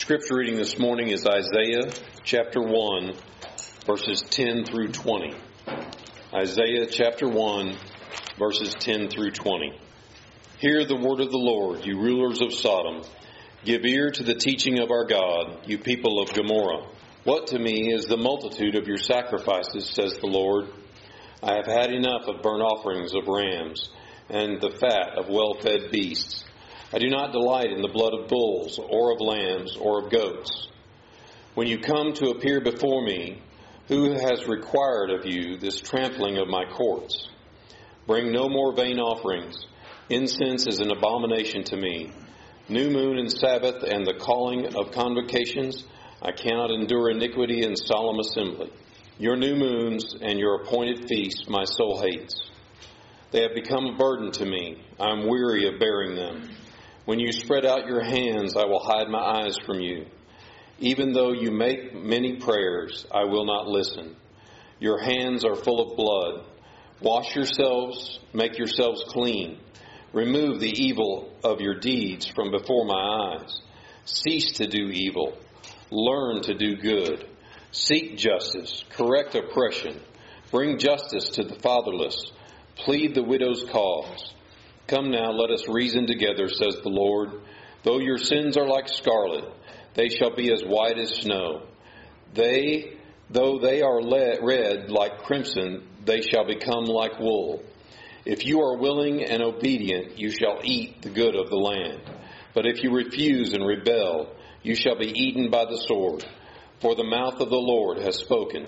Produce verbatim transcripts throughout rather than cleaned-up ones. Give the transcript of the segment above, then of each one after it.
scripture reading this morning is Isaiah chapter one, verses ten through twenty. Isaiah chapter one, verses ten through twenty. Hear the word of the Lord, you rulers of Sodom. Give ear to the teaching of our God, you people of Gomorrah. What to me is the multitude of your sacrifices, says the Lord. I have had enough of burnt offerings of rams and the fat of well-fed beasts. I do not delight in the blood of bulls or of lambs or of goats. When you come to appear before me, who has required of you this trampling of my courts? Bring no more vain offerings. Incense is an abomination to me. New moon and Sabbath and the calling of convocations, I cannot endure iniquity and solemn assembly. Your new moons and your appointed feasts my soul hates. They have become a burden to me. I am weary of bearing them. When you spread out your hands, I will hide my eyes from you. Even though you make many prayers, I will not listen. Your hands are full of blood. Wash yourselves, make yourselves clean. Remove the evil of your deeds from before my eyes. Cease to do evil. Learn to do good. Seek justice. Correct oppression. Bring justice to the fatherless. Plead the widow's cause. Come now, let us reason together, says the Lord. Though your sins are like scarlet, they shall be as white as snow. They, though they are red like crimson, they shall become like wool. If you are willing and obedient, you shall eat the good of the land. But if you refuse and rebel, you shall be eaten by the sword. For the mouth of the Lord has spoken.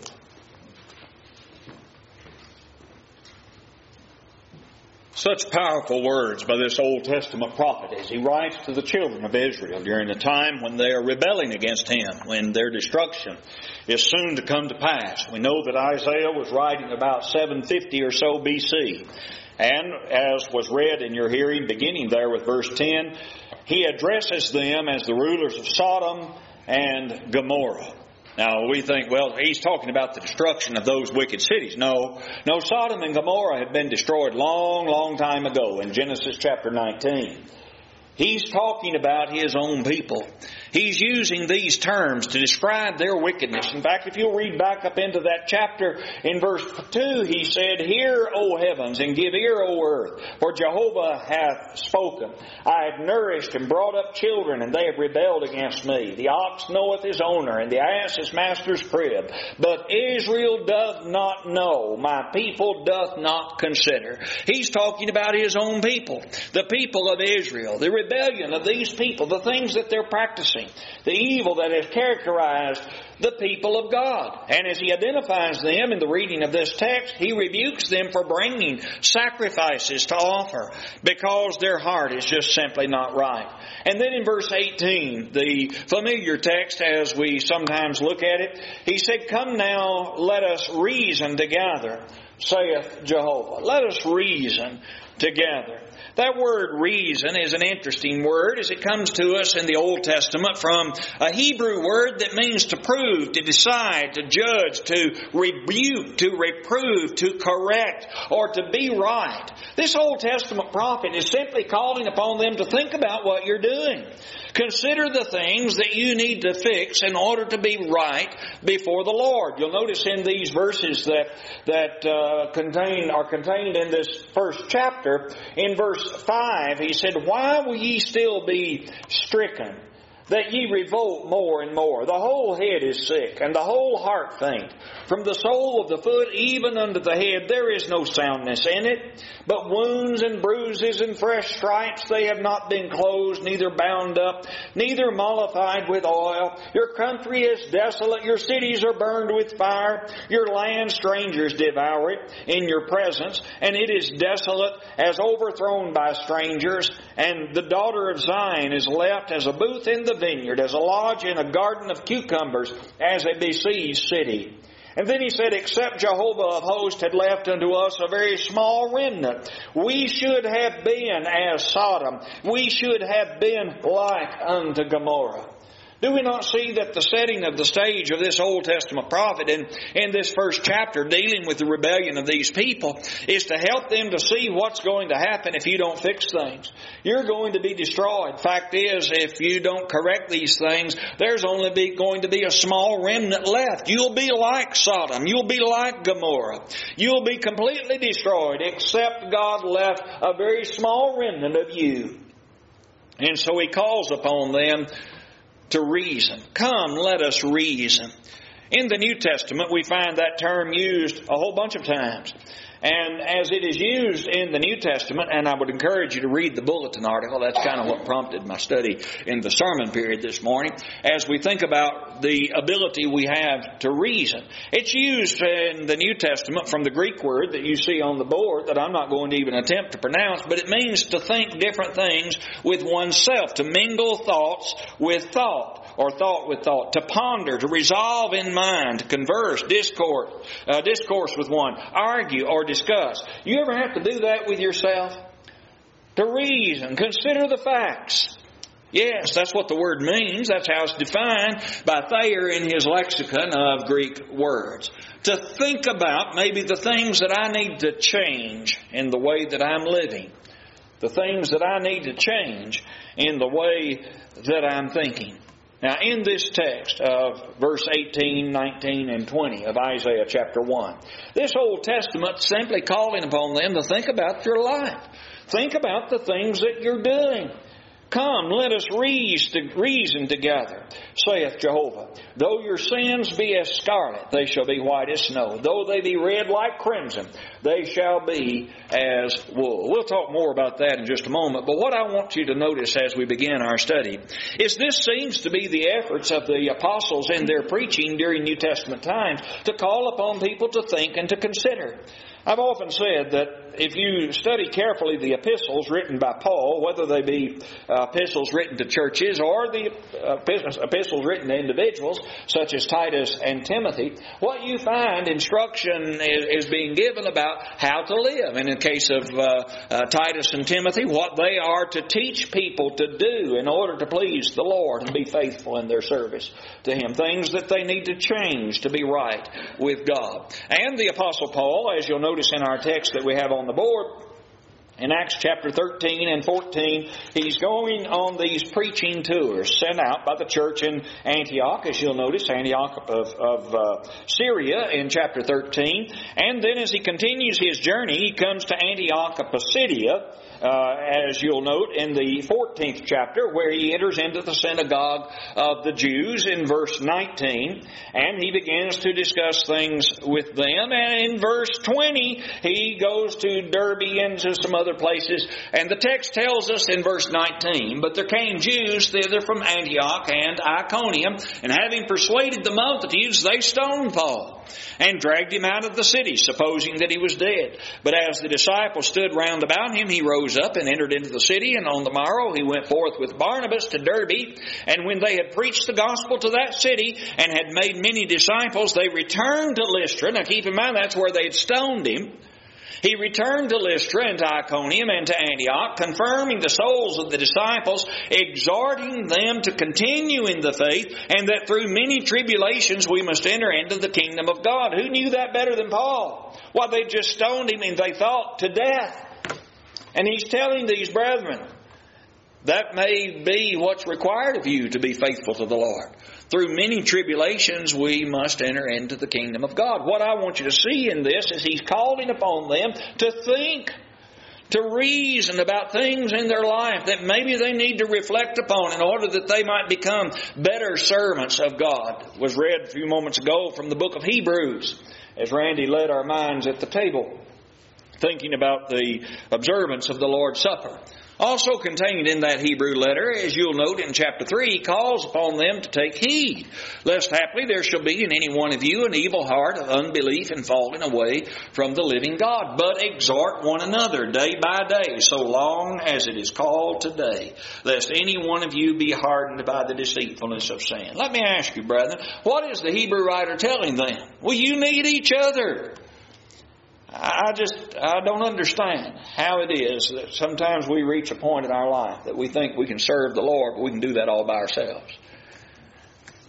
Such powerful words by this Old Testament prophet as he writes to the children of Israel during the time when they are rebelling against him, when their destruction is soon to come to pass. We know that Isaiah was writing about seven fifty or so B C. And as was read in your hearing, beginning there with verse ten, he addresses them as the rulers of Sodom and Gomorrah. Now, we think, well, he's talking about the destruction of those wicked cities. No, no, Sodom and Gomorrah had been destroyed long, long time ago in Genesis chapter nineteen. He's talking about his own people. He's using these terms to describe their wickedness. In fact, if you'll read back up into that chapter, in verse two, he said, Hear, O heavens, and give ear, O earth, for Jehovah hath spoken. I have nourished and brought up children, and they have rebelled against me. The ox knoweth his owner, and the ass his master's crib. But Israel doth not know, my people doth not consider. He's talking about his own people, the people of Israel, the rebellion of these people, the things that they're practicing, the evil that has characterized the people of God. And as he identifies them in the reading of this text, he rebukes them for bringing sacrifices to offer because their heart is just simply not right. And then in verse eighteen, the familiar text as we sometimes look at it, he said, Come now, let us reason together, saith Jehovah. Let us reason together. That word reason is an interesting word as it comes to us in the Old Testament from a Hebrew word that means to prove, to decide, to judge, to rebuke, to reprove, to correct, or to be right. This Old Testament prophet is simply calling upon them to think about what you're doing. Consider the things that you need to fix in order to be right before the Lord. You'll notice in these verses that that uh, contain are contained in this first chapter, in verse five, he said, Why will ye still be stricken, that ye revolt more and more? The whole head is sick, and the whole heart faint. From the sole of the foot even unto the head there is no soundness in it, but wounds and bruises and fresh stripes. They have not been closed, neither bound up, neither mollified with oil. Your country is desolate, your cities are burned with fire, your land strangers devour it in your presence, and it is desolate as overthrown by strangers. And the daughter of Zion is left as a booth in the vineyard, as a lodge in a garden of cucumbers, as a besieged city. And then he said, Except Jehovah of hosts had left unto us a very small remnant, we should have been as Sodom. We should have been like unto Gomorrah. Do we not see that the setting of the stage of this Old Testament prophet in, in this first chapter dealing with the rebellion of these people is to help them to see what's going to happen if you don't fix things? You're going to be destroyed. Fact is, if you don't correct these things, there's only be, going to be a small remnant left. You'll be like Sodom. You'll be like Gomorrah. You'll be completely destroyed, except God left a very small remnant of you. And so He calls upon them to reason. Come, let us reason. In the New Testament, we find that term used a whole bunch of times. And as it is used in the New Testament, and I would encourage you to read the bulletin article, that's kind of what prompted my study in the sermon period this morning, as we think about the ability we have to reason. It's used in the New Testament from the Greek word that you see on the board that I'm not going to even attempt to pronounce, but it means to think different things with oneself, to mingle thoughts with thought. Or thought with thought, to ponder, to resolve in mind, to converse, discourse, uh, discourse with one, argue or discuss. You ever have to do that with yourself? To reason, consider the facts. Yes, that's what the word means. That's how it's defined by Thayer in his lexicon of Greek words. To think about maybe the things that I need to change in the way that I'm living. The things that I need to change in the way that I'm thinking. Now, in this text of verse eighteen, nineteen, and twenty of Isaiah chapter one, this Old Testament simply calling upon them to think about your life. Think about the things that you're doing. Come, let us reason together, saith Jehovah. Though your sins be as scarlet, they shall be white as snow. Though they be red like crimson, they shall be as wool. We'll talk more about that in just a moment. But what I want you to notice as we begin our study is this seems to be the efforts of the apostles in their preaching during New Testament times to call upon people to think and to consider. I've often said that if you study carefully the epistles written by Paul, whether they be uh, epistles written to churches or the uh, epistles written to individuals such as Titus and Timothy, what you find instruction is, is being given about how to live. And in the case of uh, uh, Titus and Timothy, what they are to teach people to do in order to please the Lord and be faithful in their service to Him. Things that they need to change to be right with God. And the Apostle Paul, as you'll notice in our text that we have on the board, in Acts chapter thirteen and fourteen, he's going on these preaching tours sent out by the church in Antioch, as you'll notice, Antioch of, of uh, Syria in chapter thirteen. And then as he continues his journey, he comes to Antioch of Pisidia, Uh, as you'll note in the fourteenth chapter, where he enters into the synagogue of the Jews in verse nineteen, and he begins to discuss things with them. And in verse twenty, he goes to Derbe and to some other places, and the text tells us in verse nineteen, "But there came Jews thither from Antioch and Iconium, and having persuaded the multitudes, they stoned Paul, and dragged him out of the city, supposing that he was dead. But as the disciples stood round about him, he rose up and entered into the city, and on the morrow he went forth with Barnabas to Derbe. And when they had preached the gospel to that city, and had made many disciples, they returned to Lystra." Now keep in mind, that's where they had stoned him. He returned to Lystra and to Iconium and to Antioch, confirming the souls of the disciples, exhorting them to continue in the faith, and that through many tribulations we must enter into the kingdom of God. Who knew that better than Paul? Well, they just stoned him, and they thought to death. And he's telling these brethren, that may be what's required of you to be faithful to the Lord. Through many tribulations we must enter into the kingdom of God. What I want you to see in this is he's calling upon them to think, to reason about things in their life that maybe they need to reflect upon in order that they might become better servants of God. It was read a few moments ago from the book of Hebrews as Randy led our minds at the table, thinking about the observance of the Lord's Supper. Also contained in that Hebrew letter, as you'll note in chapter three, calls upon them to take heed, lest haply there shall be in any one of you an evil heart of unbelief and falling away from the living God. But exhort one another day by day, so long as it is called today, lest any one of you be hardened by the deceitfulness of sin. Let me ask you, brethren, what is the Hebrew writer telling them? Well, you need each other. I just, I don't understand how it is that sometimes we reach a point in our life that we think we can serve the Lord, but we can do that all by ourselves.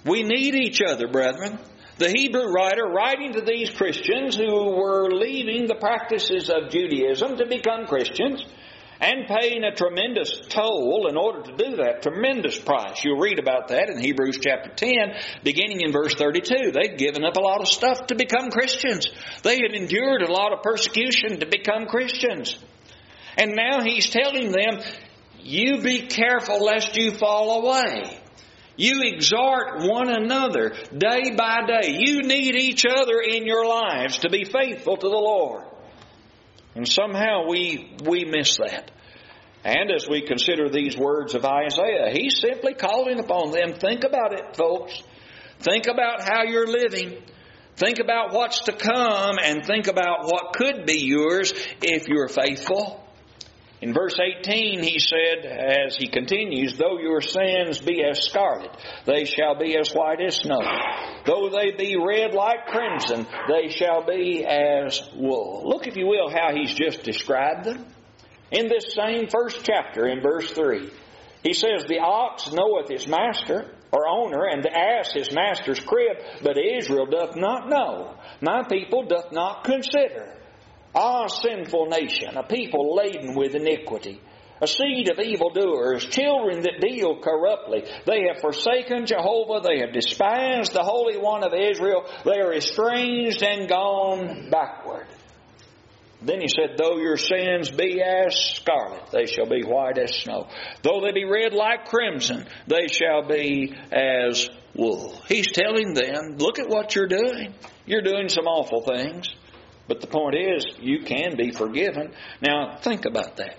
We need each other, brethren. The Hebrew writer, writing to these Christians who were leaving the practices of Judaism to become Christians, and paying a tremendous toll in order to do that, tremendous price. You'll read about that in Hebrews chapter ten, beginning in verse thirty-two. They'd given up a lot of stuff to become Christians. They had endured a lot of persecution to become Christians. And now he's telling them, you be careful lest you fall away. You exhort one another day by day. You need each other in your lives to be faithful to the Lord. And somehow we we miss that. And as we consider these words of Isaiah, he's simply calling upon them. Think about it, folks. Think about how you're living. Think about what's to come, and think about what could be yours if you're faithful. In verse eighteen, he said, as he continues, though your sins be as scarlet, they shall be as white as snow. Though they be red like crimson, they shall be as wool. Look, if you will, how he's just described them. In this same first chapter, in verse three, he says, the ox knoweth his master, or owner, and the ass his master's crib, but Israel doth not know. My people doth not consider. Ah, sinful nation, a people laden with iniquity, a seed of evildoers, children that deal corruptly. They have forsaken Jehovah, they have despised the Holy One of Israel, they are estranged and gone backward. Then he said, though your sins be as scarlet, they shall be white as snow. Though they be red like crimson, they shall be as wool. He's telling them, look at what you're doing. You're doing some awful things. But the point is, you can be forgiven. Now, think about that.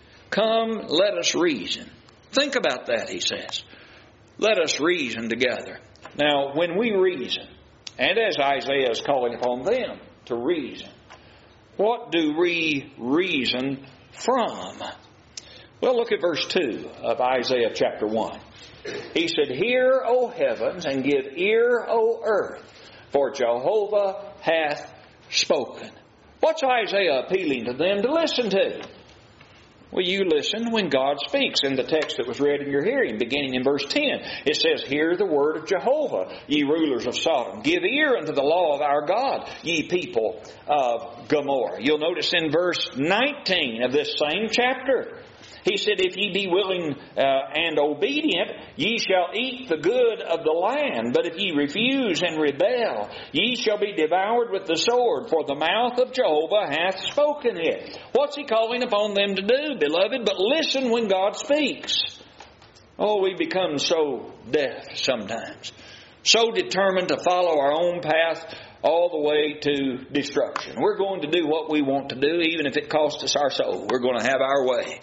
Come, let us reason. Think about that, he says. Let us reason together. Now, when we reason, and as Isaiah is calling upon them to reason, what do we reason from? Well, look at verse two of Isaiah chapter one. He said, hear, O heavens, and give ear, O earth, for Jehovah hath spoken. What's Isaiah appealing to them to listen to? Well, you listen when God speaks. In the text that was read in your hearing, beginning in verse ten, it says, hear the word of Jehovah, ye rulers of Sodom. Give ear unto the law of our God, ye people of Gomorrah. You'll notice in verse nineteen of this same chapter, he said, if ye be willing uh, and obedient, ye shall eat the good of the land. But if ye refuse and rebel, ye shall be devoured with the sword, for the mouth of Jehovah hath spoken it. What's he calling upon them to do, beloved? But listen when God speaks. Oh, we become so deaf sometimes, so determined to follow our own path all the way to destruction. We're going to do what we want to do, even if it costs us our soul. We're going to have our way.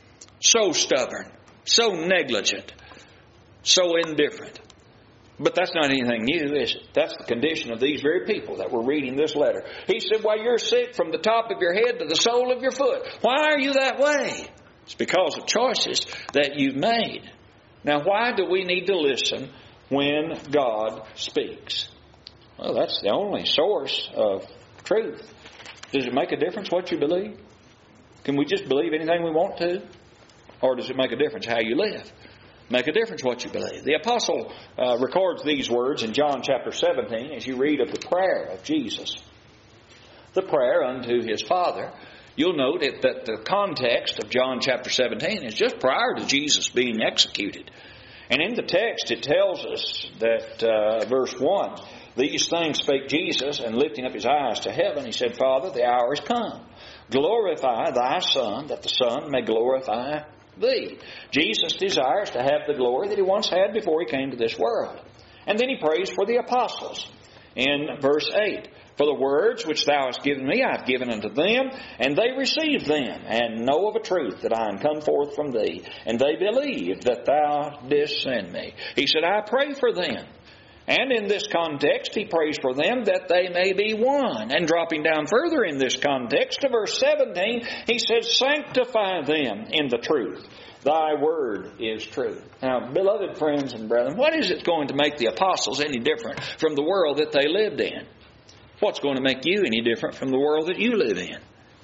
So stubborn, so negligent, so indifferent. But that's not anything new, is it? That's the condition of these very people that were reading this letter. He said, well, you're sick from the top of your head to the sole of your foot. Why are you that way? It's because of choices that you've made. Now, why do we need to listen when God speaks? Well, that's the only source of truth. Does it make a difference what you believe? Can we just believe anything we want to? Or does it make a difference how you live? Make a difference what you believe. The apostle uh, records these words in John chapter seventeen as you read of the prayer of Jesus. The prayer unto his Father. You'll note it, that the context of John chapter seventeen is just prior to Jesus being executed. And in the text it tells us that, uh, verse one, these things spake Jesus, and lifting up his eyes to heaven, he said, Father, the hour is come. Glorify thy Son, that the Son may glorify thee. Jesus desires to have the glory that he once had before he came to this world. And then he prays for the apostles in verse eight. For the words which thou hast given me, I have given unto them, and they received them, and know of a truth that I am come forth from thee. And they believed that thou didst send me. He said, I pray for them. And in this context, he prays for them that they may be one. And dropping down further in this context to verse seventeen, he says, sanctify them in the truth. Thy word is true. Now, beloved friends and brethren, what is it going to make the apostles any different from the world that they lived in? What's going to make you any different from the world that you live in?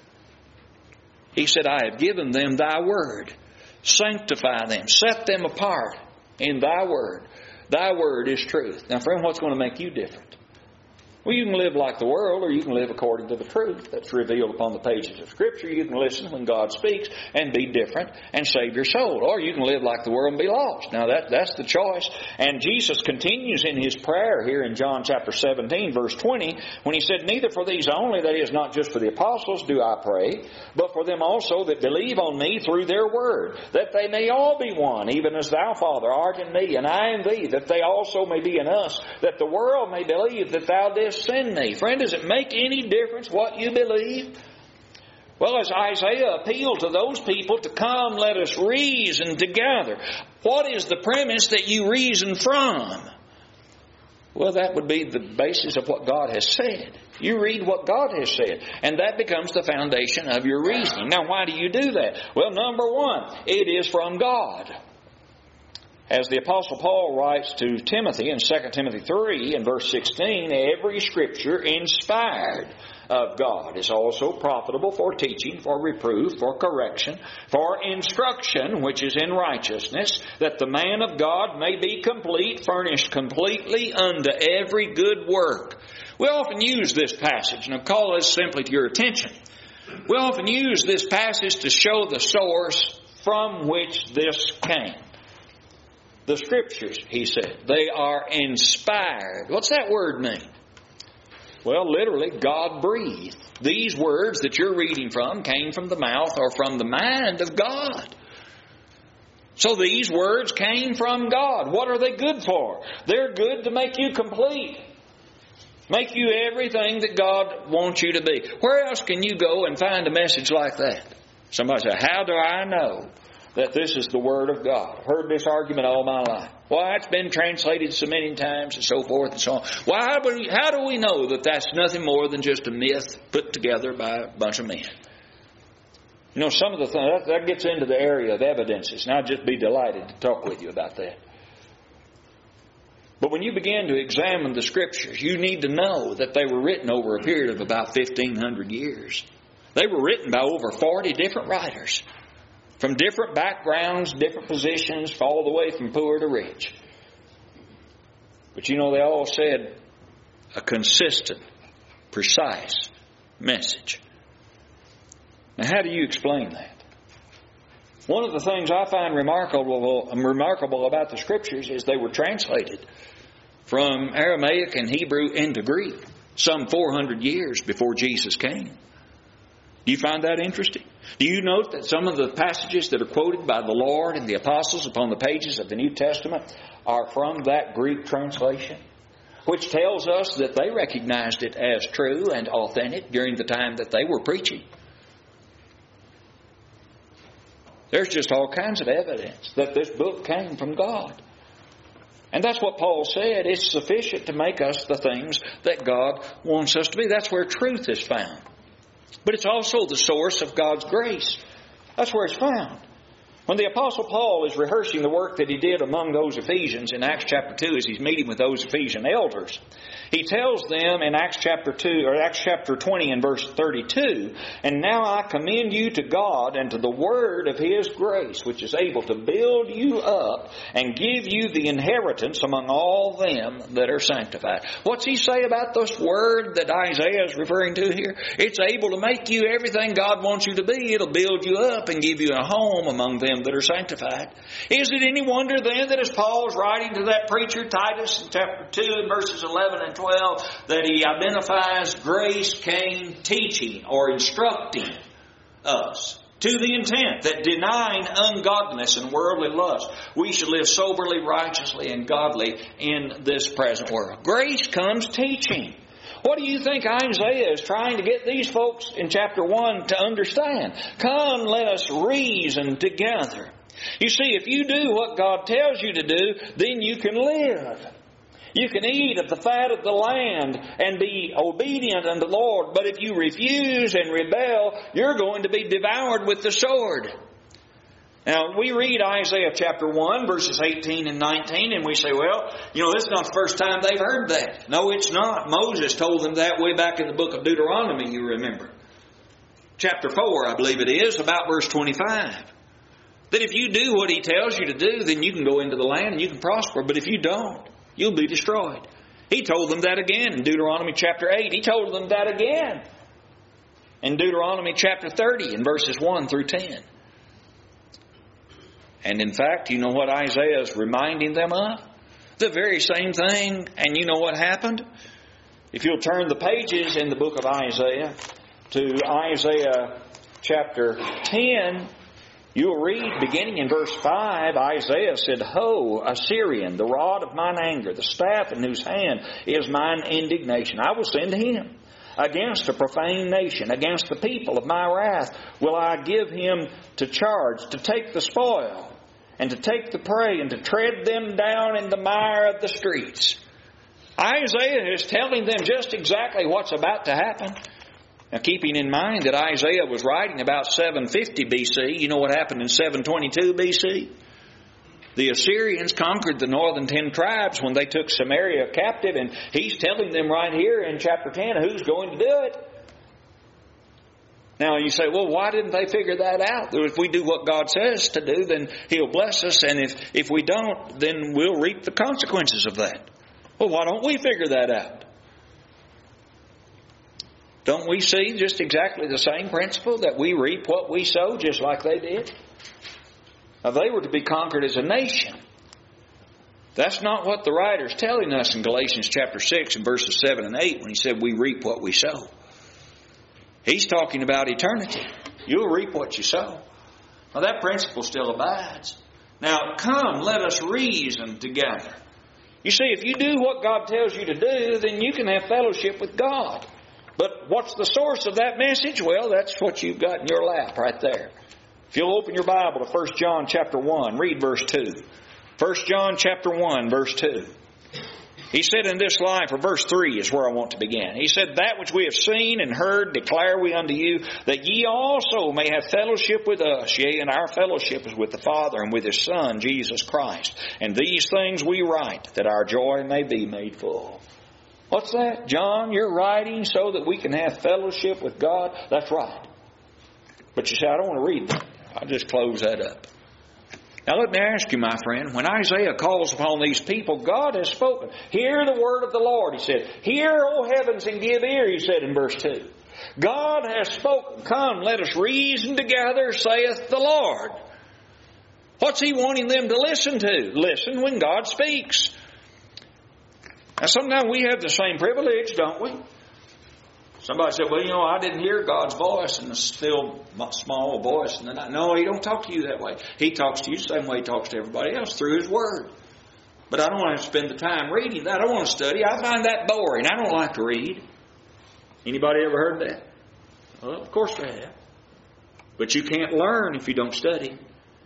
He said, I have given them thy word. Sanctify them. Set them apart in thy word. Thy word is truth. Now, friend, what's going to make you different? Well, you can live like the world, or you can live according to the truth that's revealed upon the pages of Scripture. You can listen when God speaks and be different and save your soul. Or you can live like the world and be lost. Now, that, that's the choice. And Jesus continues in His prayer here in John chapter seventeen, verse twenty, when He said, Neither for these only, that is, not just for the apostles, do I pray, but for them also that believe on Me through their word, that they may all be one, even as Thou, Father, art in Me, and I in Thee, that they also may be in us, that the world may believe that Thou didst send Me. Friend, does it make any difference what you believe? Well, as Isaiah appealed to those people to come, let us reason together. What is the premise that you reason from? Well, that would be the basis of what God has said. You read what God has said, and that becomes the foundation of your reasoning. Now, why do you do that? Well, number one, it is from God. As the Apostle Paul writes to Timothy in Second Timothy three and verse sixteen, every Scripture inspired of God is also profitable for teaching, for reproof, for correction, for instruction, which is in righteousness, that the man of God may be complete, furnished completely unto every good work. We often use this passage, and I'll call this simply to your attention. We often use this passage to show the source from which this came. The Scriptures, he said, they are inspired. What's that word mean? Well, literally, God breathed. These words that you're reading from came from the mouth or from the mind of God. So these words came from God. What are they good for? They're good to make you complete. Make you everything that God wants you to be. Where else can you go and find a message like that? Somebody say, how do I know that this is the Word of God? I've heard this argument all my life. Why, it's been translated so many times and so forth and so on. Why, how do we, how do we know that that's nothing more than just a myth put together by a bunch of men? You know, some of the things, that, that gets into the area of evidences, and I'd just be delighted to talk with you about that. But when you begin to examine the Scriptures, you need to know that they were written over a period of about fifteen hundred years. They were written by over forty different writers, from different backgrounds, different positions, all the way from poor to rich. But you know, they all said a consistent, precise message. Now, how do you explain that? One of the things I find remarkable, remarkable about the Scriptures is they were translated from Aramaic and Hebrew into Greek some four hundred years before Jesus came. Do you find that interesting? Do you note that some of the passages that are quoted by the Lord and the apostles upon the pages of the New Testament are from that Greek translation, which tells us that they recognized it as true and authentic during the time that they were preaching? There's just all kinds of evidence that this book came from God. And that's what Paul said. It's sufficient to make us the things that God wants us to be. That's where truth is found. But it's also the source of God's grace. That's where it's found. When the Apostle Paul is rehearsing the work that he did among those Ephesians in Acts chapter two, as he's meeting with those Ephesian elders, he tells them in Acts chapter two, or Acts chapter twenty and verse thirty-two, and now I commend you to God and to the word of His grace, which is able to build you up and give you the inheritance among all them that are sanctified. What's he say about this word that Isaiah is referring to here? It's able to make you everything God wants you to be. It'll build you up and give you a home among them that are sanctified. Is it any wonder then that as Paul's writing to that preacher, Titus, in chapter two and verses eleven and twelve, that he identifies grace came teaching or instructing us to the intent that denying ungodliness and worldly lust, we should live soberly, righteously, and godly in this present world. Grace comes teaching. What do you think Isaiah is trying to get these folks in chapter one to understand? Come, let us reason together. You see, if you do what God tells you to do, then you can live. You can eat of the fat of the land and be obedient unto the Lord. But if you refuse and rebel, you're going to be devoured with the sword. Now, we read Isaiah chapter one, verses eighteen and nineteen, and we say, well, you know, this is not the first time they've heard that. No, it's not. Moses told them that way back in the book of Deuteronomy, you remember. Chapter four, I believe it is, about verse twenty-five. That if you do what He tells you to do, then you can go into the land and you can prosper. But if you don't, you'll be destroyed. He told them that again in Deuteronomy chapter eight. He told them that again in Deuteronomy chapter thirty in verses one through ten. And in fact, you know what Isaiah is reminding them of? The very same thing. And you know what happened? If you'll turn the pages in the book of Isaiah to Isaiah chapter ten, you'll read, beginning in verse five, Isaiah said, Ho, Assyrian, the rod of mine anger, the staff in whose hand is mine indignation. I will send him against a profane nation, against the people of my wrath will I give him to charge, to take the spoil, and to take the prey, and to tread them down in the mire of the streets. Isaiah is telling them just exactly what's about to happen. Now, keeping in mind that Isaiah was writing about seven fifty B C, you know what happened in seven twenty-two B C? The Assyrians conquered the northern ten tribes when they took Samaria captive, and he's telling them right here in chapter ten who's going to do it. Now you say, well, why didn't they figure that out? If we do what God says to do, then He'll bless us, and if, if we don't, then we'll reap the consequences of that. Well, why don't we figure that out? Don't we see just exactly the same principle, that we reap what we sow, just like they did? Now, they were to be conquered as a nation. That's not what the writer's telling us in Galatians chapter six and verses seven and eight when he said we reap what we sow. He's talking about eternity. You'll reap what you sow. Now, that principle still abides. Now, come, let us reason together. You see, if you do what God tells you to do, then you can have fellowship with God. But what's the source of that message? Well, that's what you've got in your lap right there. If you'll open your Bible to First John chapter one, read verse two. First John chapter one, verse two. He said in this life, or verse three is where I want to begin. He said, That which we have seen and heard declare we unto you, that ye also may have fellowship with us. Yea, and our fellowship is with the Father and with His Son, Jesus Christ. And these things we write, that our joy may be made full. What's that? John, you're writing so that we can have fellowship with God? That's right. But you say, I don't want to read that. I'll just close that up. Now let me ask you, my friend, when Isaiah calls upon these people, God has spoken. Hear the word of the Lord, he said. Hear, O heavens, and give ear, he said in verse two. God has spoken. Come, let us reason together, saith the Lord. What's He wanting them to listen to? Listen when God speaks. Now sometimes we have the same privilege, don't we? Somebody said, well, you know, I didn't hear God's voice in the still small voice in the night. No, He don't talk to you that way. He talks to you the same way He talks to everybody else, through His Word. But I don't want to spend the time reading that. I don't want to study. I find that boring. I don't like to read. Anybody ever heard that? Well, of course they have. But you can't learn if you don't study.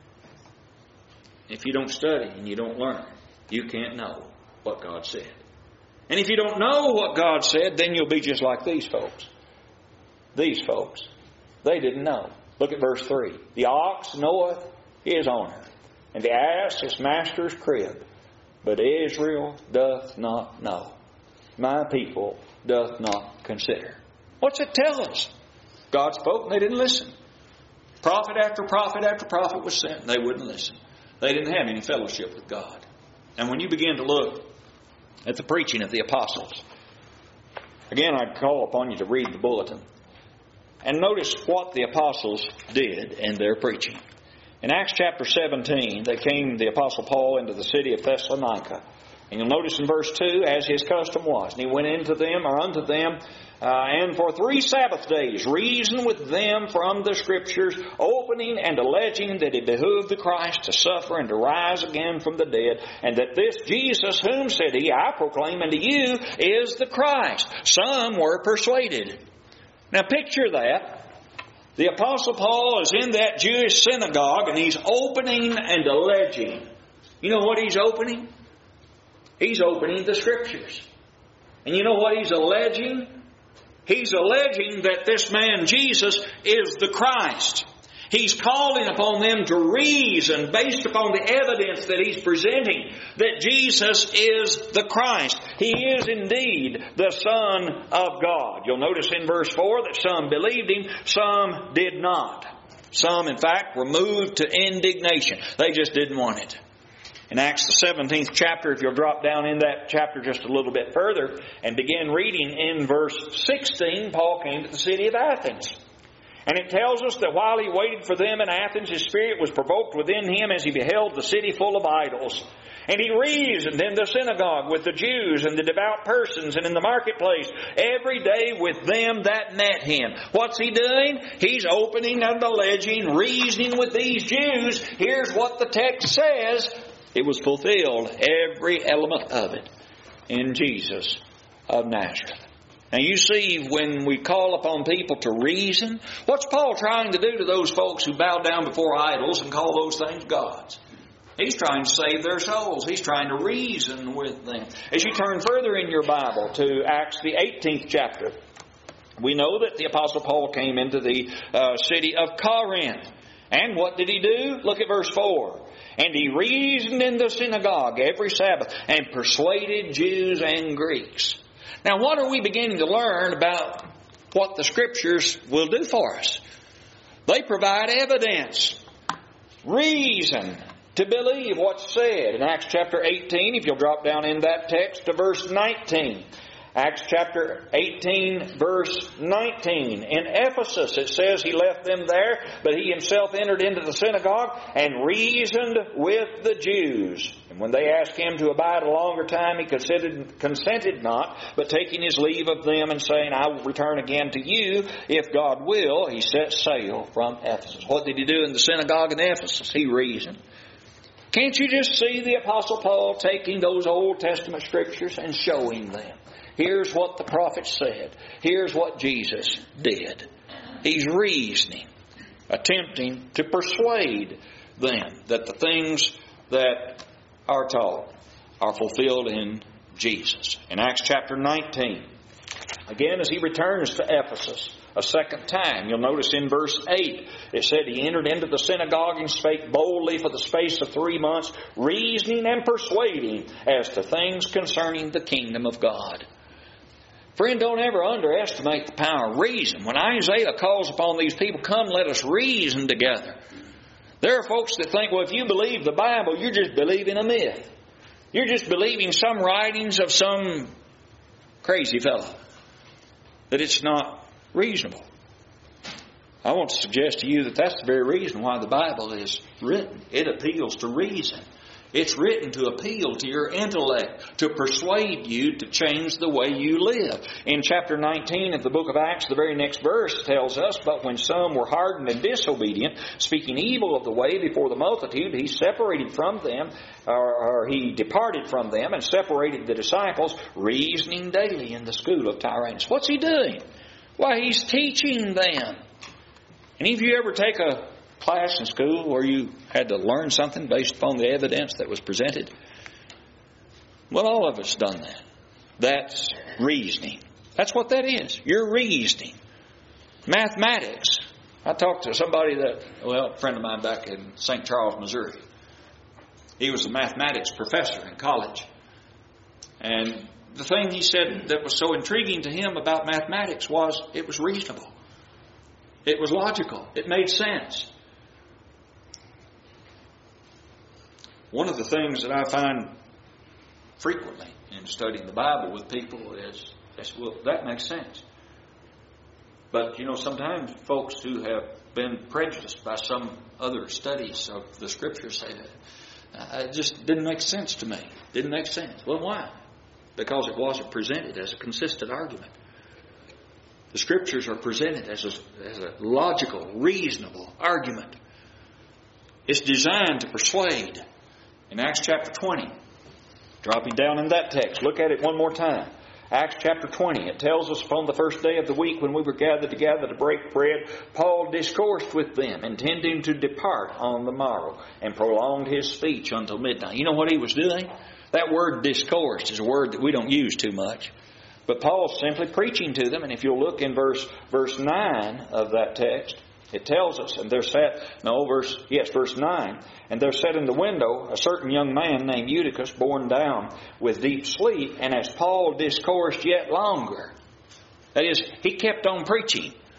If you don't study and you don't learn, you can't know what God said. And if you don't know what God said, then you'll be just like these folks. These folks. They didn't know. Look at verse three. The ox knoweth his owner, and the ass his master's crib. But Israel doth not know. My people doth not consider. What's it tell us? God spoke and they didn't listen. Prophet after prophet after prophet was sent and they wouldn't listen. They didn't have any fellowship with God. And when you begin to look at the preaching of the apostles, again, I'd call upon you to read the bulletin and notice what the apostles did in their preaching. In Acts chapter seventeen, they came, the apostle Paul, into the city of Thessalonica. And you'll notice in verse two, as his custom was, and he went into them, or unto them, uh, and for three Sabbath days reasoned with them from the Scriptures, opening and alleging that it behooved the Christ to suffer and to rise again from the dead, and that this Jesus, whom, said he, I proclaim unto you, is the Christ. Some were persuaded. Now picture that. The Apostle Paul is in that Jewish synagogue, and he's opening and alleging. You know what he's opening? He's opening the Scriptures. And you know what he's alleging? He's alleging that this man Jesus is the Christ. He's calling upon them to reason based upon the evidence that he's presenting that Jesus is the Christ. He is indeed the Son of God. You'll notice in verse four that some believed him, some did not. Some, in fact, were moved to indignation. They just didn't want it. In Acts the seventeenth chapter, if you'll drop down in that chapter just a little bit further and begin reading in verse sixteen, Paul came to the city of Athens. And it tells us that while he waited for them in Athens, his spirit was provoked within him as he beheld the city full of idols. And he reasoned in the synagogue with the Jews and the devout persons and in the marketplace every day with them that met him. What's he doing? He's opening and alleging, reasoning with these Jews. Here's what the text says. It was fulfilled, every element of it, in Jesus of Nazareth. Now you see, when we call upon people to reason, what's Paul trying to do to those folks who bow down before idols and call those things gods? He's trying to save their souls. He's trying to reason with them. As you turn further in your Bible to Acts the eighteenth chapter, we know that the Apostle Paul came into the uh, city of Corinth. And what did he do? Look at verse four. And he reasoned in the synagogue every Sabbath and persuaded Jews and Greeks. Now what are we beginning to learn about what the Scriptures will do for us? They provide evidence, reason to believe what's said. In Acts chapter eighteen, if you'll drop down in that text to verse nineteen. Acts chapter eighteen, verse nineteen. In Ephesus, it says he left them there, but he himself entered into the synagogue and reasoned with the Jews. And when they asked him to abide a longer time, he consented, consented not, but taking his leave of them and saying, I will return again to you, if God will, he set sail from Ephesus. What did he do in the synagogue in Ephesus? He reasoned. Can't you just see the Apostle Paul taking those Old Testament Scriptures and showing them? Here's what the prophet said. Here's what Jesus did. He's reasoning, attempting to persuade them that the things that are taught are fulfilled in Jesus. In Acts chapter nineteen, again, as he returns to Ephesus a second time, you'll notice in verse eight, it said he entered into the synagogue and spake boldly for the space of three months, reasoning and persuading as to things concerning the kingdom of God. Friend, don't ever underestimate the power of reason. When Isaiah calls upon these people, come let us reason together. There are folks that think, well, if you believe the Bible, you're just believing a myth. You're just believing some writings of some crazy fellow. That it's not reasonable. I want to suggest to you that that's the very reason why the Bible is written. It appeals to reason. It's written to appeal to your intellect, to persuade you to change the way you live. In chapter nineteen of the book of Acts, the very next verse tells us, but when some were hardened and disobedient, speaking evil of the way before the multitude, he separated from them, or, or he departed from them and separated the disciples, reasoning daily in the school of Tyrannus. What's he doing? Why, he's teaching them. Any of you ever take a class in school where you had to learn something based upon the evidence that was presented? Well, all of us done that. That's reasoning. That's what that is. You're reasoning. Mathematics. I talked to somebody that, well, a friend of mine back in Saint Charles, Missouri. He was a mathematics professor in college. And the thing he said that was so intriguing to him about mathematics was it was reasonable. It was logical. It made sense. One of the things that I find frequently in studying the Bible with people is, is well, that makes sense. But, you know, sometimes folks who have been prejudiced by some other studies of the Scriptures say that uh, it just didn't make sense to me. Didn't make sense. Well, why? Because it wasn't presented as a consistent argument. The Scriptures are presented as a, as a logical, reasonable argument. It's designed to persuade. In Acts chapter twenty, dropping down in that text, look at it one more time. Acts chapter twenty, it tells us upon the first day of the week when we were gathered together to break bread, Paul discoursed with them, intending to depart on the morrow, and prolonged his speech until midnight. You know what he was doing? That word discoursed is a word that we don't use too much. But Paul's simply preaching to them, and if you'll look in verse verse nine of that text, it tells us, and there sat, no, verse, yes, verse nine, and there sat in the window a certain young man named Eutychus, borne down with deep sleep, and as Paul discoursed yet longer, that is, he kept on preaching.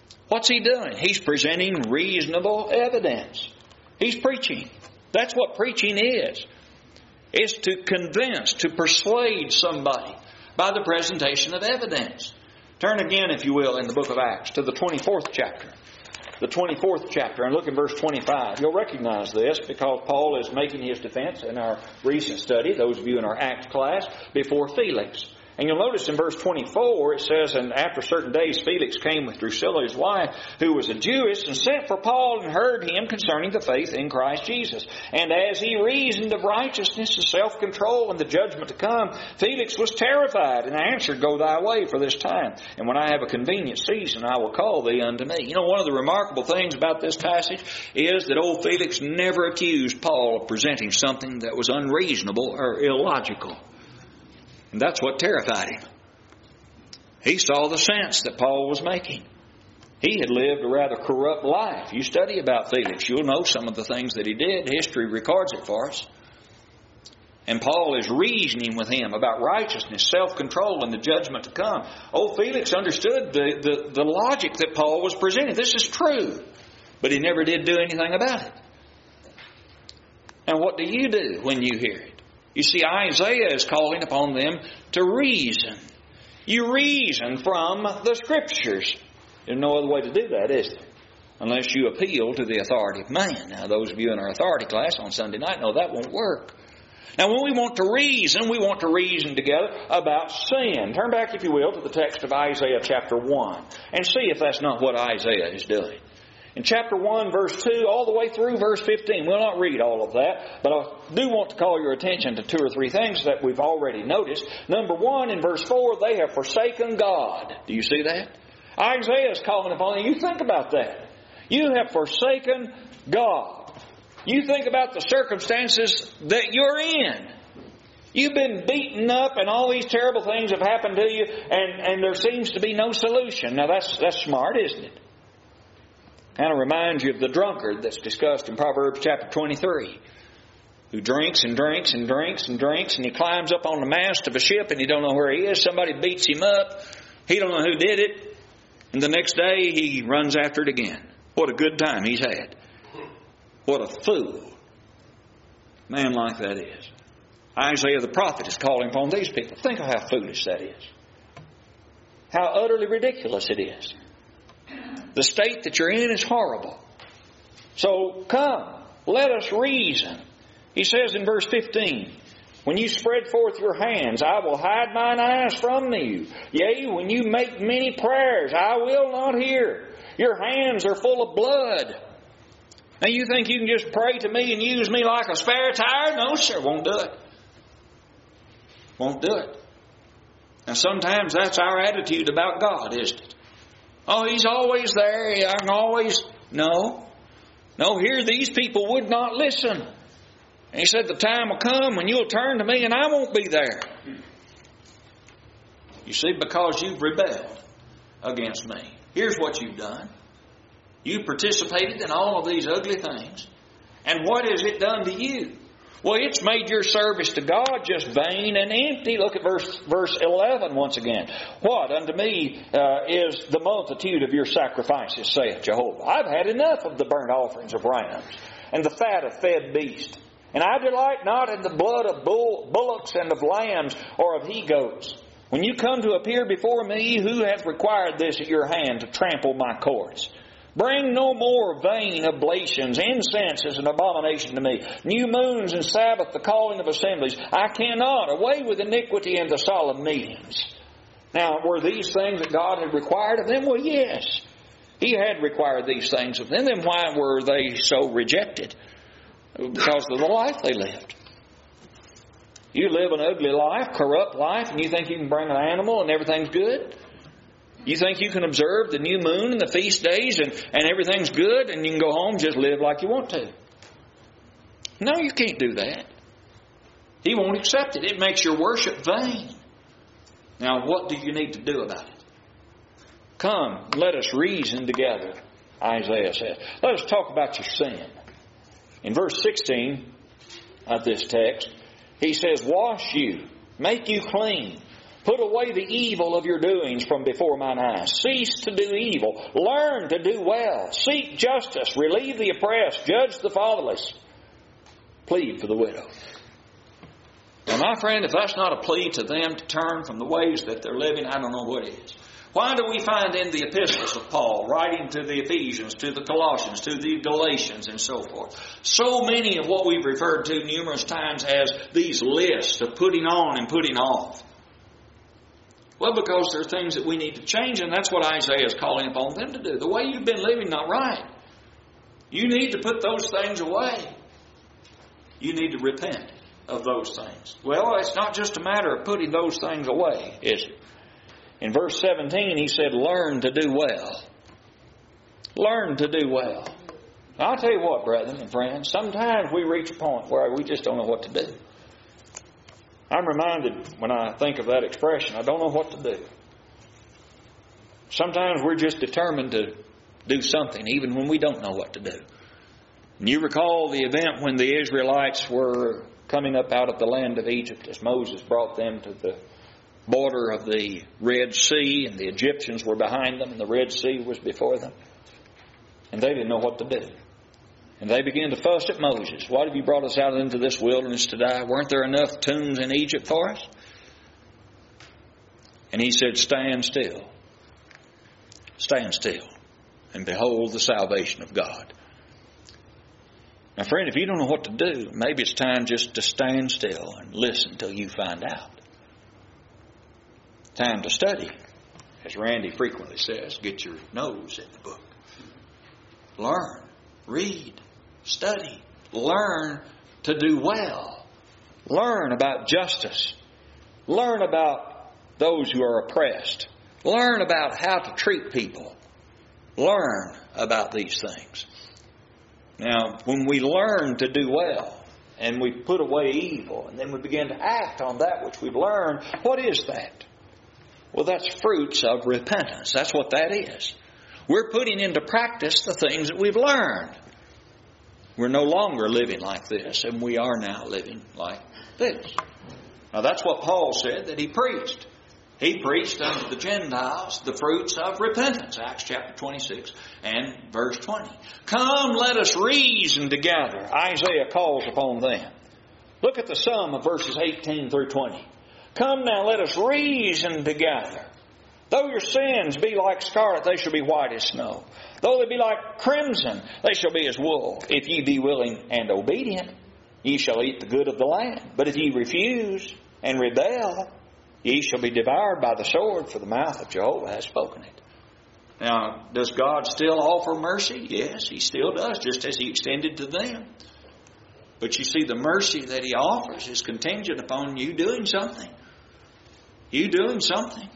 What's he doing? He's presenting reasonable evidence. He's preaching. That's what preaching is. It's to convince, to persuade somebody by the presentation of evidence. Turn again, if you will, in the book of Acts to the twenty-fourth chapter. The twenty-fourth chapter, and look in verse twenty-five. You'll recognize this because Paul is making his defense in our recent study, those of you in our Acts class, before Felix. And you'll notice in verse twenty-four, it says, "And after certain days Felix came with Drusilla his wife, who was a Jewess, and sent for Paul and heard him concerning the faith in Christ Jesus. And as he reasoned of righteousness and self-control and the judgment to come, Felix was terrified and answered, Go thy way for this time. And when I have a convenient season, I will call thee unto me." You know, one of the remarkable things about this passage is that old Felix never accused Paul of presenting something that was unreasonable or illogical. And that's what terrified him. He saw the sense that Paul was making. He had lived a rather corrupt life. You study about Felix, you'll know some of the things that he did. History records it for us. And Paul is reasoning with him about righteousness, self-control, and the judgment to come. Old Felix understood the, the, the logic that Paul was presenting. This is true. But he never did do anything about it. Now what do you do when you hear it? You see, Isaiah is calling upon them to reason. You reason from the Scriptures. There's no other way to do that, is there? Unless you appeal to the authority of man. Now, those of you in our authority class on Sunday night know that won't work. Now, when we want to reason, we want to reason together about sin. Turn back, if you will, to the text of Isaiah chapter one and see if that's not what Isaiah is doing. In chapter one, verse two, all the way through verse fifteen. We'll not read all of that, but I do want to call your attention to two or three things that we've already noticed. Number one, in verse four, they have forsaken God. Do you see that? Isaiah is calling upon them. You think about that. You have forsaken God. You think about the circumstances that you're in. You've been beaten up and all these terrible things have happened to you, and, and there seems to be no solution. Now that's, that's smart, isn't it? Kind of reminds you of the drunkard that's discussed in Proverbs chapter twenty-three, who drinks and drinks and drinks and drinks, and he climbs up on the mast of a ship and he don't know where he is. Somebody beats him up. He don't know who did it. And the next day he runs after it again. What a good time he's had. What a fool man like that is. Isaiah the prophet is calling upon these people. Think of how foolish that is. How utterly ridiculous it is. The state that you're in is horrible. So come, let us reason. He says in verse fifteen, "When you spread forth your hands, I will hide mine eyes from you. Yea, when you make many prayers, I will not hear. Your hands are full of blood." Now you think you can just pray to me and use me like a spare tire? No, sir, won't do it. Won't do it. Now sometimes that's our attitude about God, isn't it? Oh, He's always there. I can always... No. No, here these people would not listen. And He said, the time will come when you'll turn to me and I won't be there. You see, because you've rebelled against me. Here's what you've done. You participated in all of these ugly things. And what has it done to you? Well, it's made your service to God just vain and empty. Look at verse verse eleven once again. "What unto me uh, is the multitude of your sacrifices, saith Jehovah. I've had enough of the burnt offerings of rams and the fat of fed beasts. And I delight not in the blood of bull, bullocks and of lambs or of he-goats. When you come to appear before me, who hath required this at your hand to trample my courts? Bring no more vain oblations. Incense is an abomination to me. New moons and Sabbath, the calling of assemblies. I cannot. Away with iniquity and the solemn meetings." Now, were these things that God had required of them? Well, yes. He had required these things of them. Then why were they so rejected? Because of the life they lived. You live an ugly life, corrupt life, and you think you can bring an animal and everything's good? You think you can observe the new moon and the feast days and, and everything's good and you can go home and just live like you want to? No, you can't do that. He won't accept it. It makes your worship vain. Now, what do you need to do about it? Come, let us reason together, Isaiah says. Let us talk about your sin. In verse sixteen of this text, he says, "Wash you, make you clean, Put away the evil of your doings from before mine eyes. Cease to do evil. Learn to do well. Seek justice. Relieve the oppressed. Judge the fatherless. Plead for the widow. Now, my friend, if that's not a plea to them to turn from the ways that they're living, I don't know what is. Why do we find in the epistles of Paul, writing to the Ephesians, to the Colossians, to the Galatians, and so forth, so many of what we've referred to numerous times as these lists of putting on and putting off? Well, because there are things that we need to change, and that's what Isaiah is calling upon them to do. The way you've been living not right. You need to put those things away. You need to repent of those things. Well, it's not just a matter of putting those things away, is it? In verse seventeen, he said, learn to do well. Learn to do well. Now, I'll tell you what, brethren and friends, sometimes we reach a point where we just don't know what to do. I'm reminded when I think of that expression, I don't know what to do. Sometimes we're just determined to do something even when we don't know what to do. And you recall the event when the Israelites were coming up out of the land of Egypt as Moses brought them to the border of the Red Sea, and the Egyptians were behind them and the Red Sea was before them. And they didn't know what to do. And they began to fuss at Moses. Why have you brought us out into this wilderness to die? Weren't there enough tombs in Egypt for us? And he said, stand still. Stand still. And behold the salvation of God. Now, friend, if you don't know what to do, maybe it's time just to stand still and listen till you find out. Time to study. As Randy frequently says, get your nose in the book. Learn. Read. Study. Learn to do well. Learn about justice. Learn about those who are oppressed. Learn about how to treat people. Learn about these things. Now, when we learn to do well, and we put away evil, and then we begin to act on that which we've learned, what is that? Well, that's fruits of repentance. That's what that is. We're putting into practice the things that we've learned. We're no longer living like this, and we are now living like this. Now, that's what Paul said that he preached. He preached unto the Gentiles the fruits of repentance. Acts chapter twenty-six and verse twenty. Come, let us reason together. Isaiah calls upon them. Look at the sum of verses eighteen through twenty. Come now, let us reason together. Though your sins be like scarlet, they shall be white as snow. Though they be like crimson, they shall be as wool. If ye be willing and obedient, ye shall eat the good of the land. But if ye refuse and rebel, ye shall be devoured by the sword, for the mouth of Jehovah has spoken it. Now, does God still offer mercy? Yes, He still does, just as He extended to them. But you see, the mercy that He offers is contingent upon you doing something. You doing something.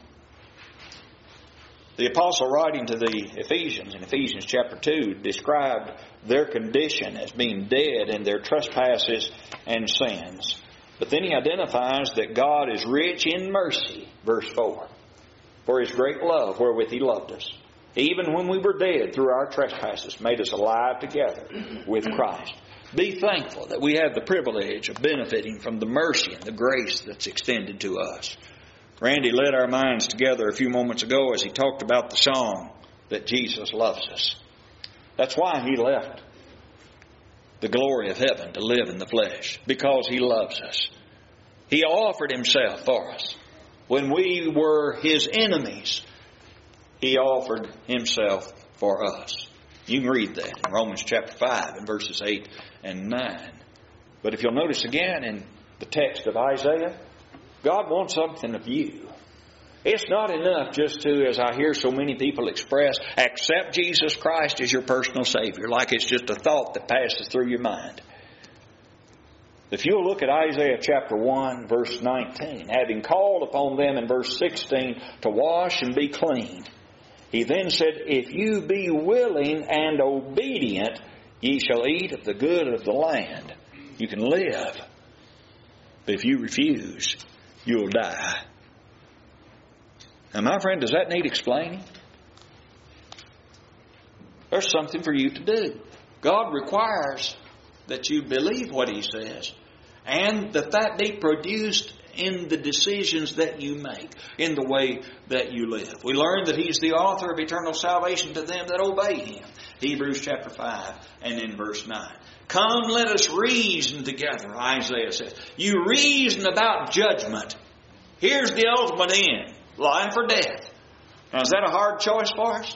The apostle writing to the Ephesians in Ephesians chapter two described their condition as being dead in their trespasses and sins. But then he identifies that God is rich in mercy, verse four, for His great love wherewith He loved us, even when we were dead through our trespasses, made us alive together with Christ. Be thankful that we have the privilege of benefiting from the mercy and the grace that's extended to us. Randy led our minds together a few moments ago as he talked about the song that Jesus loves us. That's why He left the glory of heaven to live in the flesh, because He loves us. He offered Himself for us. When we were His enemies, He offered Himself for us. You can read that in Romans chapter five and verses eight and nine. But if you'll notice again in the text of Isaiah, God wants something of you. It's not enough just to, as I hear so many people express, accept Jesus Christ as your personal Savior, like it's just a thought that passes through your mind. If you'll look at Isaiah chapter one, verse nineteen, having called upon them in verse sixteen to wash and be clean, He then said, if you be willing and obedient, ye shall eat of the good of the land. You can live. But if you refuse, you'll die. Now, my friend, does that need explaining? There's something for you to do. God requires that you believe what He says, and that that be produced in the decisions that you make, in the way that you live. We learn that He's the author of eternal salvation to them that obey Him. Hebrews chapter five and in verse nine. Come, let us reason together, Isaiah says. You reason about judgment. Here's the ultimate end, life or death. Now, is that a hard choice for us?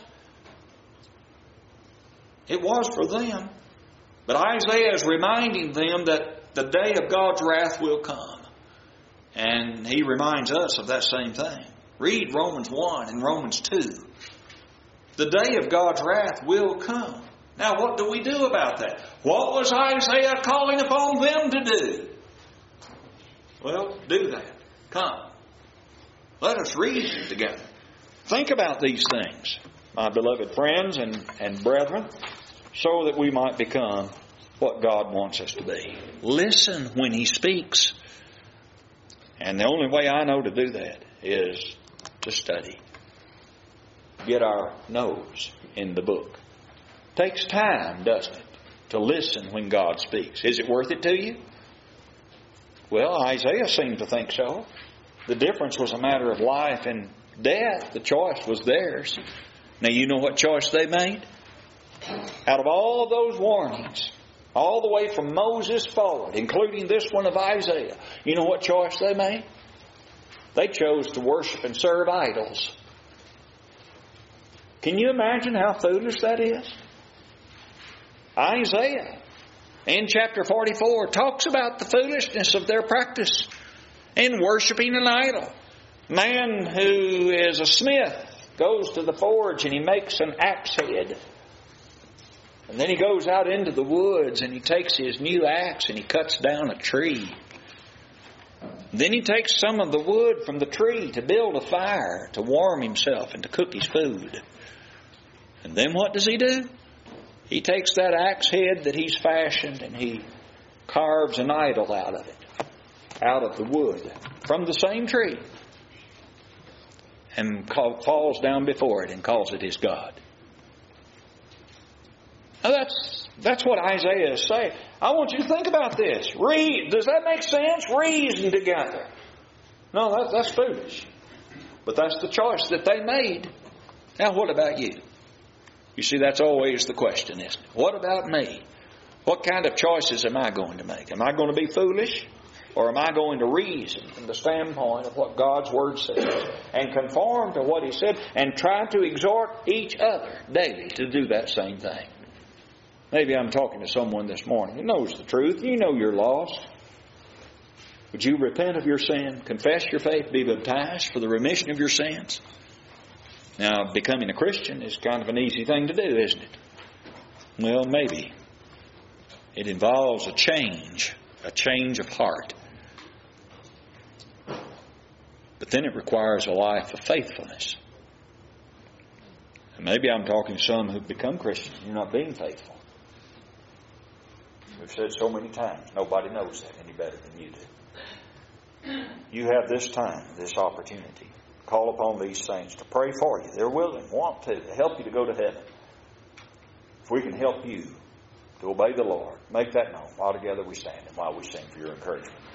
It was for them. But Isaiah is reminding them that the day of God's wrath will come. And he reminds us of that same thing. Read Romans one and Romans two. The day of God's wrath will come. Now, what do we do about that? What was Isaiah calling upon them to do? Well, do that. Come. Let us reason together. Think about these things, my beloved friends and, and brethren, so that we might become what God wants us to be. Listen when He speaks. And the only way I know to do that is to study. Get our nose in the book. Takes time, doesn't it, to listen when God speaks. Is it worth it to you? Well, Isaiah seemed to think so. The difference was a matter of life and death. The choice was theirs. Now, you know what choice they made? Out of all of those warnings, all the way from Moses forward, including this one of Isaiah, you know what choice they made? They chose to worship and serve idols. Can you imagine how foolish that is? Isaiah, in chapter forty-four, talks about the foolishness of their practice in worshiping an idol. Man who is a smith goes to the forge and he makes an axe head. And then he goes out into the woods and he takes his new axe and he cuts down a tree. Then he takes some of the wood from the tree to build a fire, to warm himself and to cook his food. And then what does he do? He takes that axe head that he's fashioned and he carves an idol out of it, out of the wood, from the same tree, and call, falls down before it and calls it his God. Now that's that's what Isaiah is saying. I want you to think about this. Read. Does that make sense? Reason together. No, that, that's foolish. But that's the choice that they made. Now what about you? You see, that's always the question, isn't it? What about me? What kind of choices am I going to make? Am I going to be foolish? Or am I going to reason from the standpoint of what God's Word says and conform to what He said and try to exhort each other daily to do that same thing? Maybe I'm talking to someone this morning who knows the truth. You know you're lost. Would you repent of your sin, confess your faith, be baptized for the remission of your sins? Now, becoming a Christian is kind of an easy thing to do, isn't it? Well, maybe. It involves a change, a change of heart. But then it requires a life of faithfulness. And maybe I'm talking to some who've become Christians. You're not being faithful. We've said so many times, nobody knows that any better than you do. You have this time, this opportunity. Call upon these saints to pray for you. They're willing, want to, to help you to go to heaven. If we can help you to obey the Lord, make that known. While together we stand and while we sing for your encouragement.